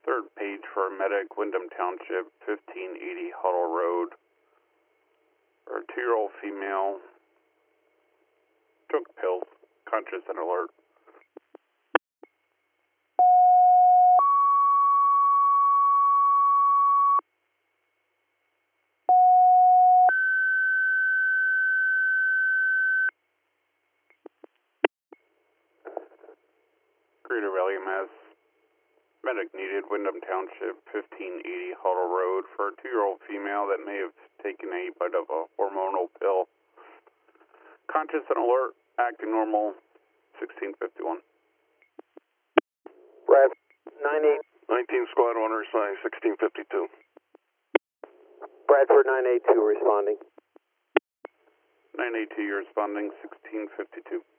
Third page for a medic, Wyndham Township, 1580 Huddle Road. Or a 2-year-old female took pills, conscious and alert. Greater Valley, Mass. Medic needed, Wyndham Township, 1580 Huddle Road, for a 2-year-old female that may have taken a bite of a hormonal pill. Conscious and alert, acting normal, 1651. Brad, 98. 19 Squad 1 responding, 1652. Bradford 982 responding. 982, you're responding, 1652.